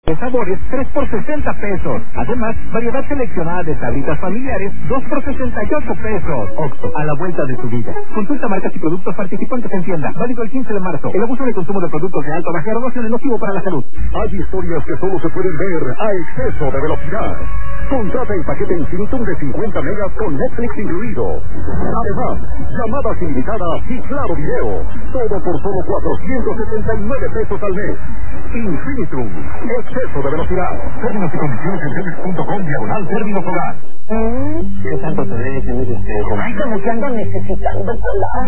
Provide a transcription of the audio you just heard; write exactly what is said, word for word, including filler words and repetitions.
de sabores, tres por sesenta pesos. Además, variedad seleccionada de sabritas familiares, dos por sesenta y ocho pesos. Oxxo, a la vuelta de tu vida. Consulta marcas y productos participantes en tienda. Válido el quince de marzo. El abuso de consumo de productos de alta o baja graduación es nocivo para la salud. Hay historias que solo se pueden ver a exceso de velocidad. Contrata el paquete Infinitum de cincuenta megas con Netflix incluido. Además, llamadas ilimitadas y claro video. Todo por solo cuatrocientos setenta y nueve pesos al mes. Infinitum. Exceso de velocidad. Términos y condiciones en telmex punto com diagonal términos hogar. ¿Qué tanto te debe tener este? Ay, como que ando necesitando colar.